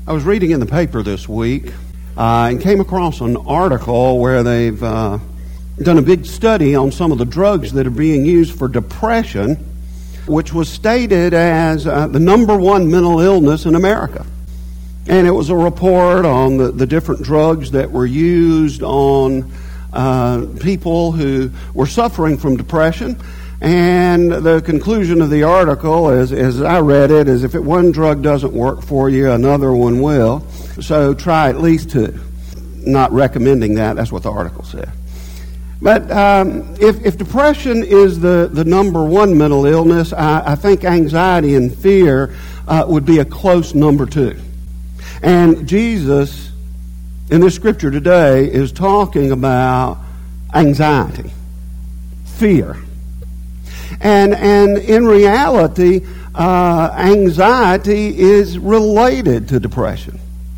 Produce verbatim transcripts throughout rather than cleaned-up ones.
I was reading in the paper this week uh, and came across an article where they've uh, done a big study on some of the drugs that are being used for depression, which was stated as uh, the number one mental illness in America. And it was a report on the, the different drugs that were used on uh, people who were suffering from depression. And the conclusion of the article, as, as I read it, is if it, one drug doesn't work for you, another one will. So try at least two. Not recommending that. That's what the article said. But um, if, if depression is the, the number one mental illness, I, I think anxiety and fear uh, would be a close number two. And Jesus, in this scripture today, is talking about anxiety, fear. And and in reality, uh, anxiety is related to depression.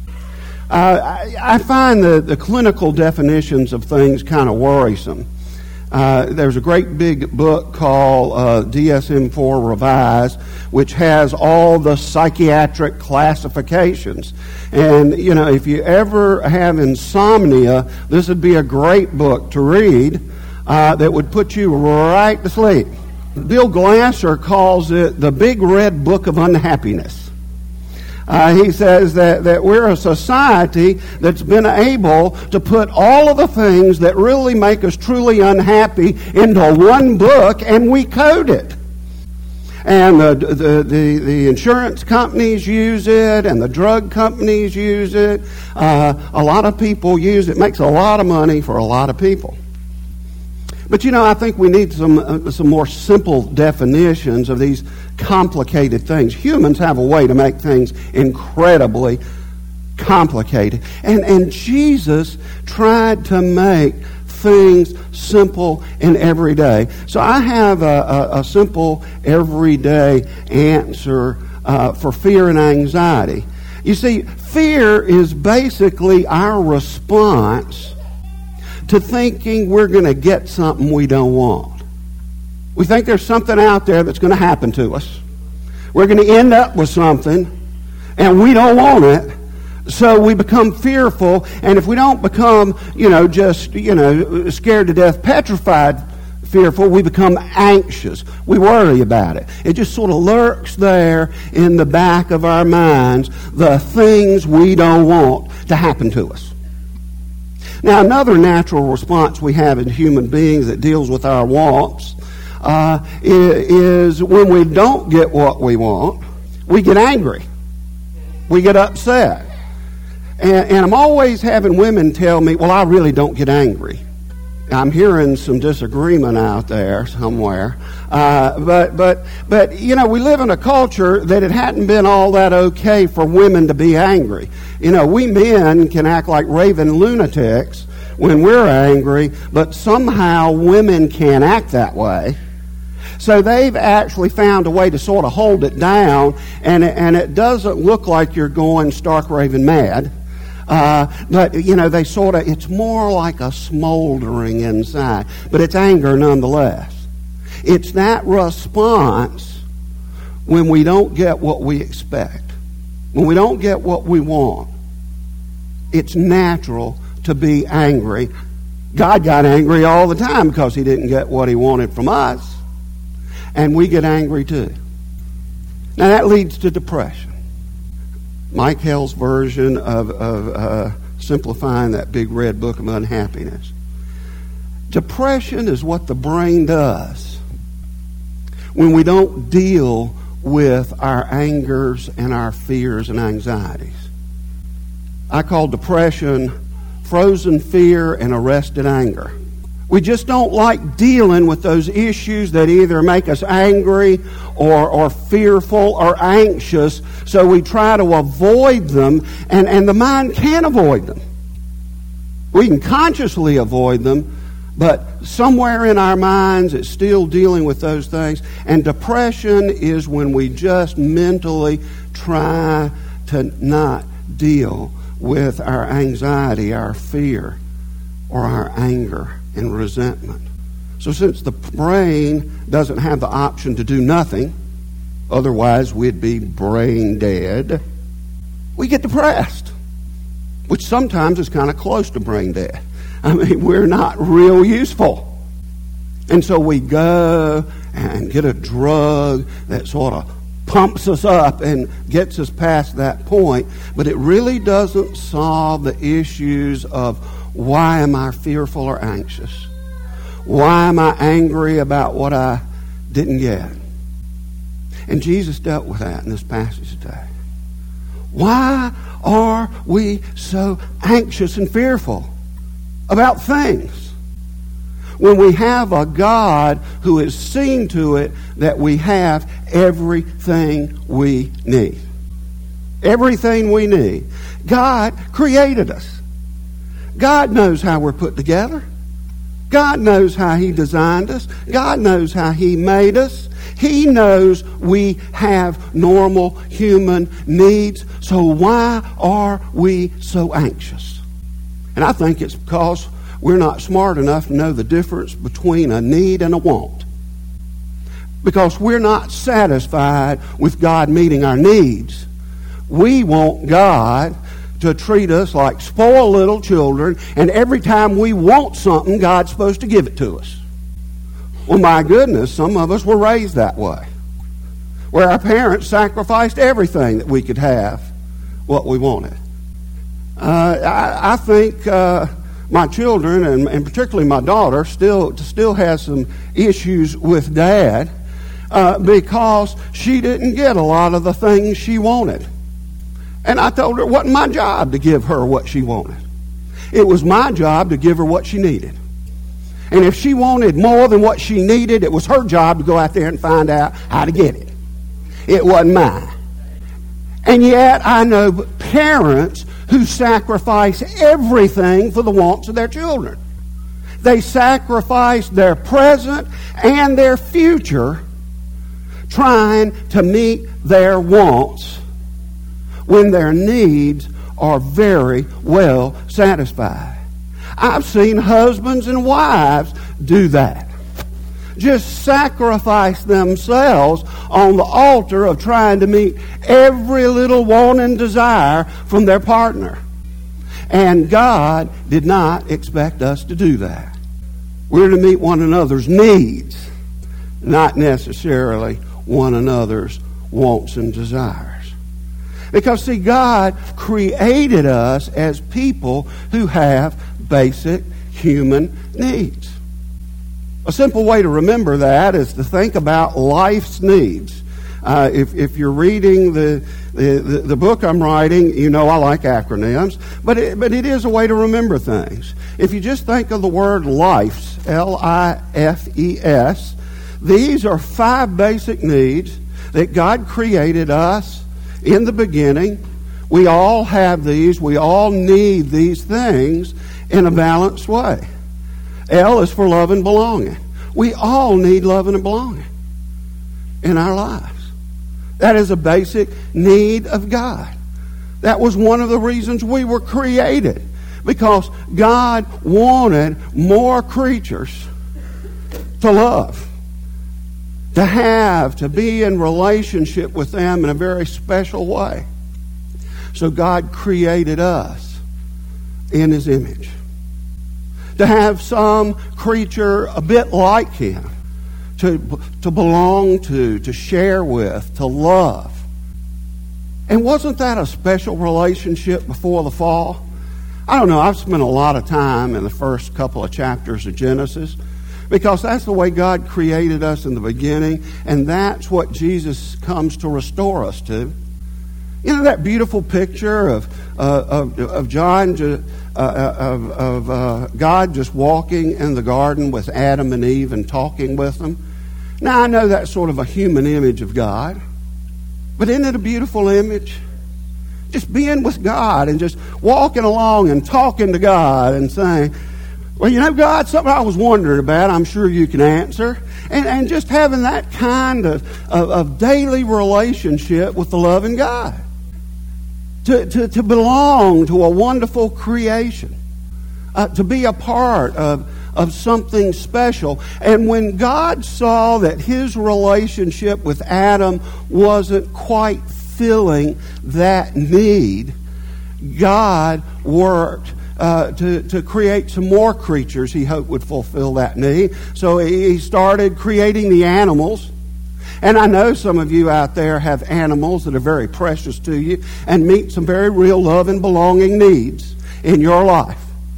Uh, I, I find the, the clinical definitions of things kind of worrisome. Uh, there's a great big book called uh, D S M four Revised, which has all the psychiatric classifications. And, you know, if you ever have insomnia, this would be a great book to read uh, that would put you right to sleep. Bill Glasser calls it the Big Red Book of Unhappiness. Uh, he says that, that we're a society that's been able to put all of the things that really make us truly unhappy into one book, and we code it. And the, the, the, the insurance companies use it, and the drug companies use it. Uh, a lot of people use it. It makes a lot of money for a lot of people. But, you know, I think we need some uh, some more simple definitions of these complicated things. Humans have a way to make things incredibly complicated. And, and Jesus tried to make things simple and everyday. So I have a, a, a simple, everyday answer uh, for fear and anxiety. You see, fear is basically our response to thinking we're going to get something we don't want. We think there's something out there that's going to happen to us. We're going to end up with something, and we don't want it. So we become fearful, and if we don't become, you know, just, you know, scared to death, petrified, fearful, we become anxious. We worry about it. It just sort of lurks there in the back of our minds, the things we don't want to happen to us. Now, another natural response we have in human beings that deals with our wants uh, is when we don't get what we want, we get angry. We get upset. And, and I'm always having women tell me, well, I really don't get angry. I'm hearing some disagreement out there somewhere. Uh, but, but, but, you know, we live in a culture that it hadn't been all that okay for women to be angry. You know, we men can act like raving lunatics when we're angry, but somehow women can't act that way. So they've actually found a way to sort of hold it down, and it, and it doesn't look like you're going stark raving mad. Uh, but, you know, they sort of, it's more like a smoldering inside. But it's anger nonetheless. It's that response when we don't get what we expect. When we don't get what we want. It's natural to be angry. God got angry all the time because he didn't get what he wanted from us. And we get angry too. Now that leads to depression. Mike Hell's version of, of uh, simplifying that big red book of unhappiness. Depression is what the brain does when we don't deal with our angers and our fears and anxieties. I call depression frozen fear and arrested anger. We just don't like dealing with those issues that either make us angry or, or fearful or anxious, so we try to avoid them, and, and the mind can't avoid them. We can consciously avoid them, but somewhere in our minds it's still dealing with those things. And depression is when we just mentally try to not deal with our anxiety, our fear, or our anger and resentment. So since the brain doesn't have the option to do nothing, otherwise we'd be brain dead, we get depressed, which sometimes is kind of close to brain death. I mean, we're not real useful. And so we go and get a drug that sort of pumps us up and gets us past that point, but it really doesn't solve the issues of why am I fearful or anxious? Why am I angry about what I didn't get? And Jesus dealt with that in this passage today. Why are we so anxious and fearful about things when we have a God who has seen to it that we have everything we need? Everything we need. God created us. God knows how we're put together. God knows how He designed us. God knows how He made us. He knows we have normal human needs. So why are we so anxious? And I think it's because we're not smart enough to know the difference between a need and a want. Because we're not satisfied with God meeting our needs. We want God to treat us like spoiled little children, and every time we want something, God's supposed to give it to us. Well, my goodness, some of us were raised that way, where our parents sacrificed everything that we could have what we wanted. Uh, I, I think uh, my children, and, and particularly my daughter, still still has some issues with Dad uh, because she didn't get a lot of the things she wanted. And I told her it wasn't my job to give her what she wanted. It was my job to give her what she needed. And if she wanted more than what she needed, it was her job to go out there and find out how to get it. It wasn't mine. And yet I know parents who sacrifice everything for the wants of their children. They sacrifice their present and their future trying to meet their wants when their needs are very well satisfied. I've seen husbands and wives do that. Just sacrifice themselves on the altar of trying to meet every little want and desire from their partner. And God did not expect us to do that. We're to meet one another's needs, not necessarily one another's wants and desires. Because, see, God created us as people who have basic human needs. A simple way to remember that is to think about life's needs. Uh, if, if you're reading the, the, the book I'm writing, you know I like acronyms, but it, but it is a way to remember things. If you just think of the word life's, L I F E S, these are five basic needs that God created us in the beginning. We all have these. We all need these things in a balanced way. L is for love and belonging. We all need love and belonging in our lives. That is a basic need of God. That was one of the reasons we were created, because God wanted more creatures to love, to have, to be in relationship with them in a very special way. So God created us in His image, to have some creature a bit like Him, to, to belong to, to share with, to love. And wasn't that a special relationship before the fall? I don't know, I've spent a lot of time in the first couple of chapters of Genesis, because that's the way God created us in the beginning, and that's what Jesus comes to restore us to. You know that beautiful picture of uh, of, of John, uh, of, of uh, God just walking in the garden with Adam and Eve and talking with them? Now, I know that's sort of a human image of God, but isn't it a beautiful image? Just being with God and just walking along and talking to God and saying, well, you know, God, something I was wondering about, I'm sure you can answer. And, and just having that kind of, of, of daily relationship with the loving God. To, to, to belong to a wonderful creation. Uh, to be a part of, of something special. And when God saw that His relationship with Adam wasn't quite fulfilling that need, God worked uh, to, to create some more creatures he hoped would fulfill that need. So he started creating the animals. And I know some of you out there have animals that are very precious to you and meet some very real love and belonging needs in your life.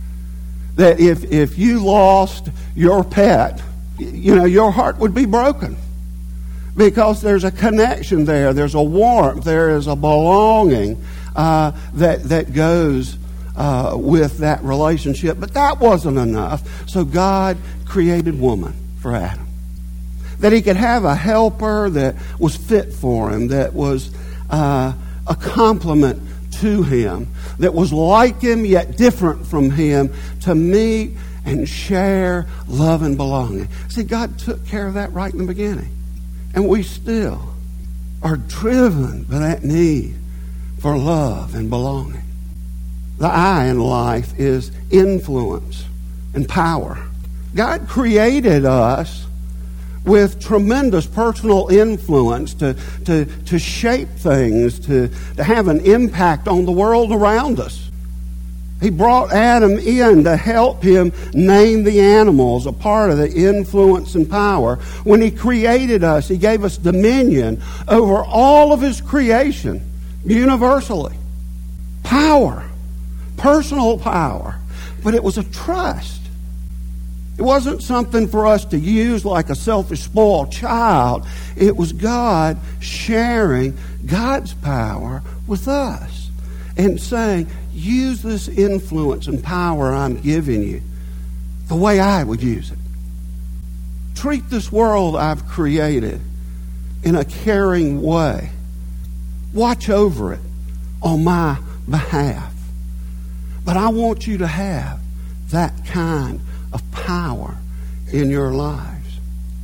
That if, if you lost your pet, you know, your heart would be broken. Because there's a connection there. There's a warmth. There is a belonging uh, that, that goes uh, with that relationship. But that wasn't enough. So God created woman for Adam. That he could have a helper that was fit for him, that was uh, a complement to him, that was like him yet different from him, to meet and share love and belonging. See, God took care of that right in the beginning. And we still are driven by that need for love and belonging. The I in life is influence and power. God created us with tremendous personal influence to, to, to shape things, to, to have an impact on the world around us. He brought Adam in to help him name the animals, a part of the influence and power. When he created us, he gave us dominion over all of his creation, universally. Power, personal power, but it was a trust. It wasn't something for us to use like a selfish, spoiled child. It was God sharing God's power with us and saying, use this influence and power I'm giving you the way I would use it. Treat this world I've created in a caring way. Watch over it on my behalf. But I want you to have that kind of power in your lives.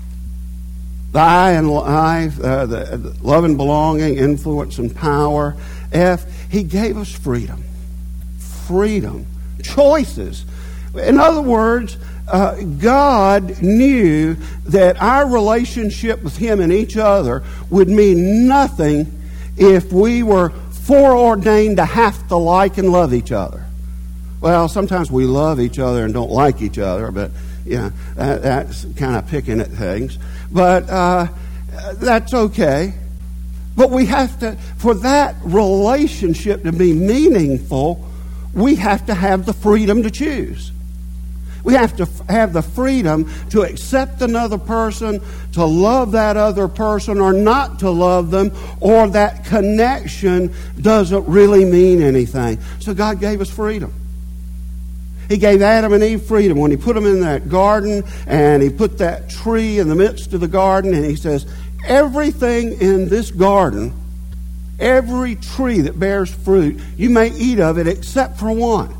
The I in life, uh, the, the love and belonging, influence and power. F, he gave us freedom. Freedom. Choices. In other words, uh, God knew that our relationship with him and each other would mean nothing if we were foreordained to have to like and love each other. Well, sometimes we love each other and don't like each other, but yeah, that, that's kind of picking at things. But uh, that's okay. But we have to, for that relationship to be meaningful, we have to have the freedom to choose. We have to have the freedom to accept another person, to love that other person, or not to love them, or that connection doesn't really mean anything. So God gave us freedom. He gave Adam and Eve freedom when he put them in that garden, and he put that tree in the midst of the garden, and he says, everything in this garden, every tree that bears fruit, you may eat of it except for one.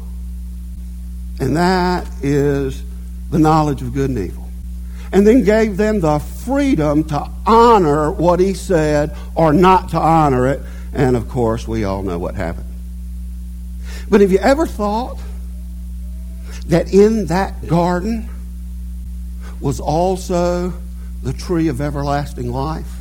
And that is the knowledge of good and evil. And then gave them the freedom to honor what he said or not to honor it. And of course, we all know what happened. But have you ever thought that in that garden was also the tree of everlasting life?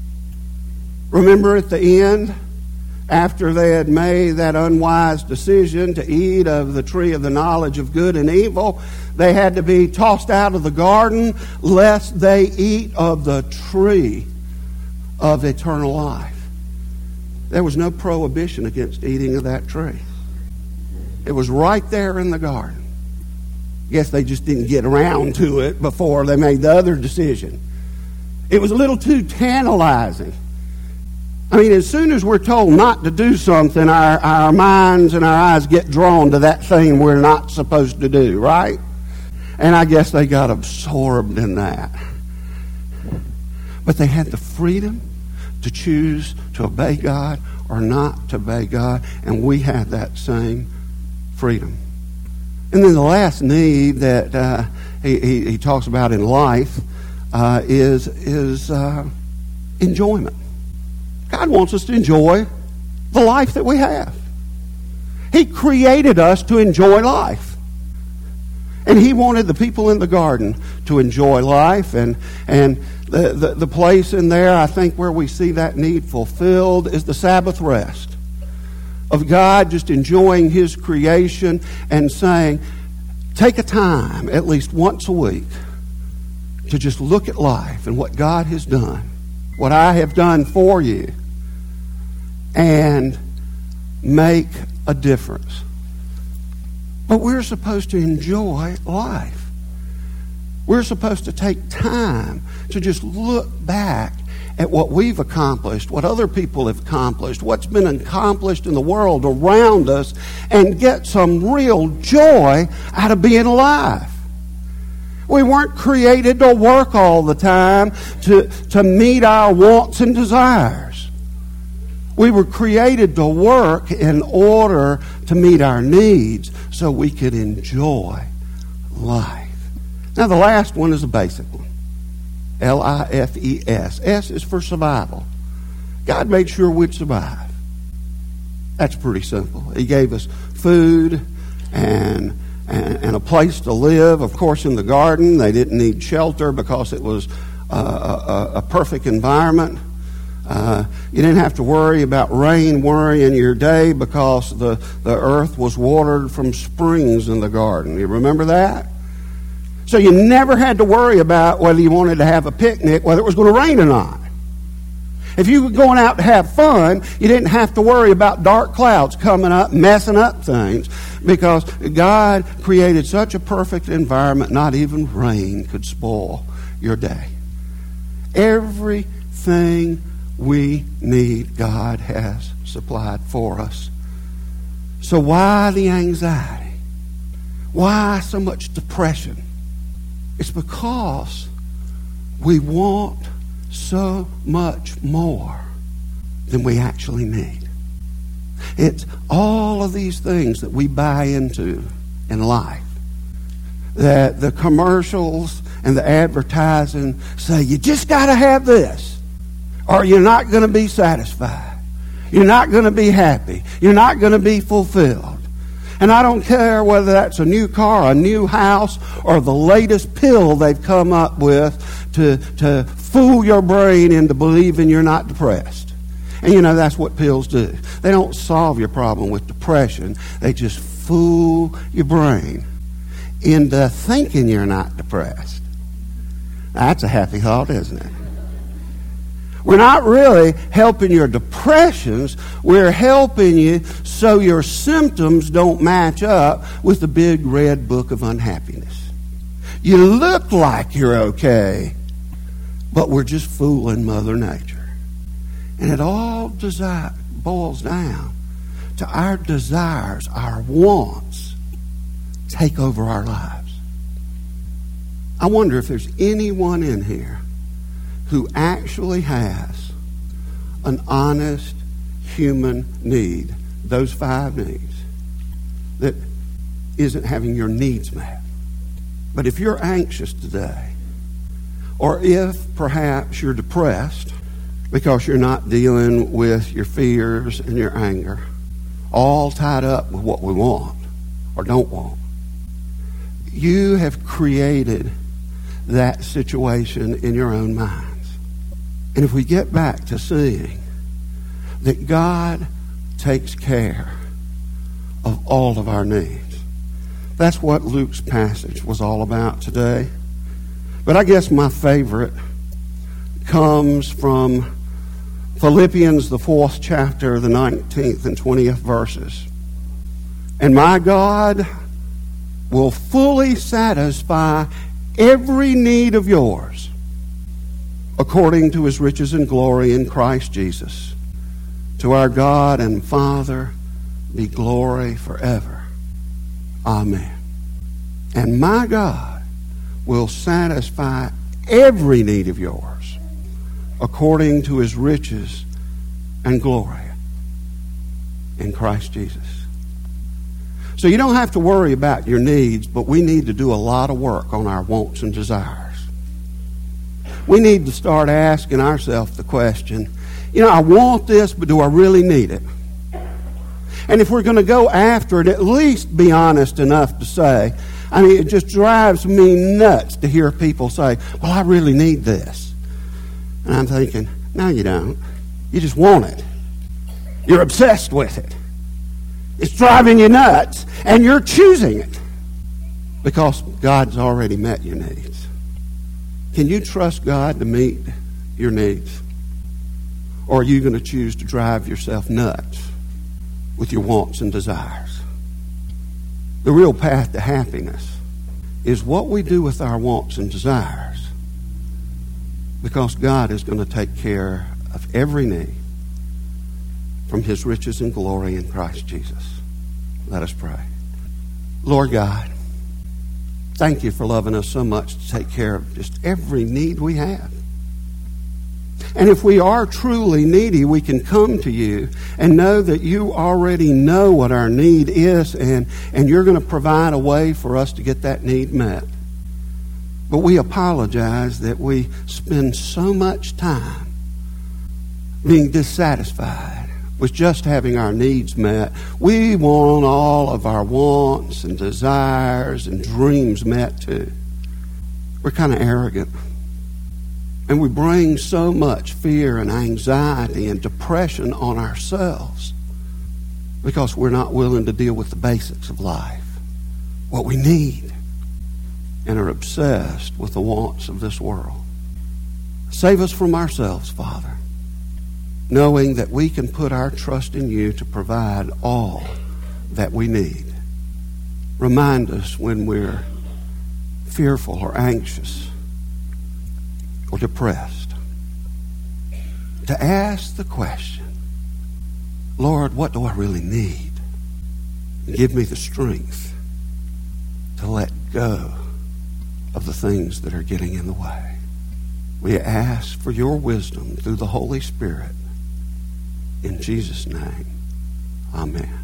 Remember at the end, after they had made that unwise decision to eat of the tree of the knowledge of good and evil, they had to be tossed out of the garden lest they eat of the tree of eternal life. There was no prohibition against eating of that tree. It was right there in the garden. Guess they just didn't get around to it before they made the other decision. It was a little too tantalizing. I mean, as soon as we're told not to do something, our, our minds and our eyes get drawn to that thing we're not supposed to do, right? And I guess they got absorbed in that. But they had the freedom to choose to obey God or not to obey God, and we have that same freedom. And then the last need that uh, he, he, he talks about in life uh, is, is uh, enjoyment. God wants us to enjoy the life that we have. He created us to enjoy life. And he wanted the people in the garden to enjoy life and, and The, the, the place in there, I think, where we see that need fulfilled is the Sabbath rest of God just enjoying His creation and saying, take a time at least once a week to just look at life and what God has done, what I have done for you, and make a difference. But we're supposed to enjoy life. We're supposed to take time to just look back at what we've accomplished, what other people have accomplished, what's been accomplished in the world around us, and get some real joy out of being alive. We weren't created to work all the time to, to meet our wants and desires. We were created to work in order to meet our needs so we could enjoy life. Now, the last one is a basic one. L I F E S. S is for survival. God made sure we'd survive. That's pretty simple. He gave us food and, and, and a place to live. Of course, in the garden, they didn't need shelter because it was uh, a, a perfect environment. Uh, you didn't have to worry about rain worrying your day because the, the earth was watered from springs in the garden. You remember that? So you never had to worry about whether you wanted to have a picnic, whether it was going to rain or not. If you were going out to have fun, you didn't have to worry about dark clouds coming up, messing up things, because God created such a perfect environment, not even rain could spoil your day. Everything we need, God has supplied for us. So why the anxiety? Why so much depression? It's because we want so much more than we actually need. It's all of these things that we buy into in life, that the commercials and the advertising say, you just got to have this, or you're not going to be satisfied. You're not going to be happy. You're not going to be fulfilled. And I don't care whether that's a new car, a new house, or the latest pill they've come up with to, to fool your brain into believing you're not depressed. And you know, that's what pills do. They don't solve your problem with depression. They just fool your brain into thinking you're not depressed. That's a happy thought, isn't it? We're not really helping your depressions. We're helping you so your symptoms don't match up with the big red book of unhappiness. You look like you're okay, but we're just fooling Mother Nature. And it all desire, boils down to our desires, our wants, take over our lives. I wonder if there's anyone in here who actually has an honest human need, those five needs, that isn't having your needs met. But if you're anxious today, or if perhaps you're depressed because you're not dealing with your fears and your anger, all tied up with what we want or don't want, you have created that situation in your own mind. And if we get back to seeing that God takes care of all of our needs, that's what Luke's passage was all about today. But I guess my favorite comes from Philippians, the fourth chapter, the nineteenth and twentieth verses. And my God will fully satisfy every need of yours, according to his riches and glory in Christ Jesus. To our God and Father be glory forever. Amen. And my God will satisfy every need of yours, according to his riches and glory in Christ Jesus. So you don't have to worry about your needs, but we need to do a lot of work on our wants and desires. We need to start asking ourselves the question, you know, I want this, but do I really need it? And if we're going to go after it, at least be honest enough to say, I mean, it just drives me nuts to hear people say, well, I really need this. And I'm thinking, no, you don't. You just want it. You're obsessed with it. It's driving you nuts, and you're choosing it because God's already met your needs. Can you trust God to meet your needs? Or are you going to choose to drive yourself nuts with your wants and desires? The real path to happiness is what we do with our wants and desires, because God is going to take care of every need from His riches and glory in Christ Jesus. Let us pray. Lord God, thank you for loving us so much to take care of just every need we have. And if we are truly needy, we can come to you and know that you already know what our need is, and, and you're going to provide a way for us to get that need met. But we apologize that we spend so much time being dissatisfied with just having our needs met. We want all of our wants and desires and dreams met too. We're kind of arrogant. And we bring so much fear and anxiety and depression on ourselves because we're not willing to deal with the basics of life, what we need, and are obsessed with the wants of this world. Save us from ourselves, Father, knowing that we can put our trust in you to provide all that we need. Remind us when we're fearful or anxious or depressed to ask the question, Lord, what do I really need? And give me the strength to let go of the things that are getting in the way. We ask for your wisdom through the Holy Spirit. In Jesus' name, amen.